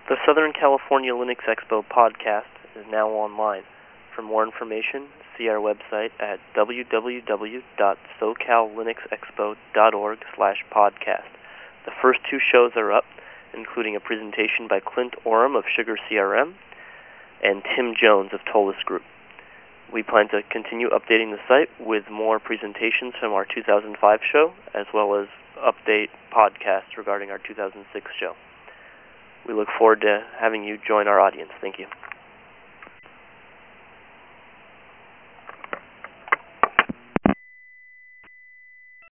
The Southern California Linux Expo podcast is now online. For more information, see our website at www.socallinuxexpo.org/podcast. The first two shows are up, including a presentation by Clint Oram of Sugar CRM and Tim Jones of Tolus Group. We plan to continue updating the site with more presentations from our 2005 show, as well as update podcasts regarding our 2006 show. We look forward to having you join our audience. Thank you.